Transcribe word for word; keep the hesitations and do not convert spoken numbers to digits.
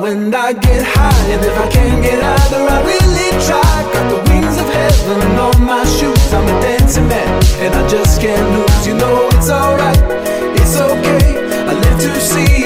and I get high. And if I can't get either, I really try. Got the wings of heaven on my shoes. I'm a dancing man, and I just can't lose. You know it's alright, it's okay. I live to see